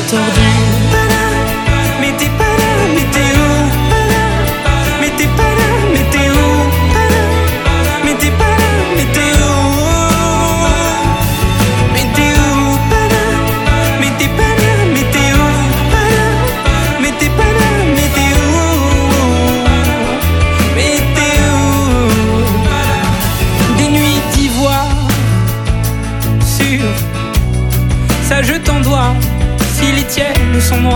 tordu. Mais t'es pas là, mais t'es où? Mais t'es pas là, mais t'es où? Mais t'es pas là, mais t'es où? Mais t'es où? Mais t'es pas là, mais t'es où? Mais t'es pas là, mais t'es où? Mais t'es où? Des nuits d'ivoire sur ça je t'en dois, si les tiennes sont noires.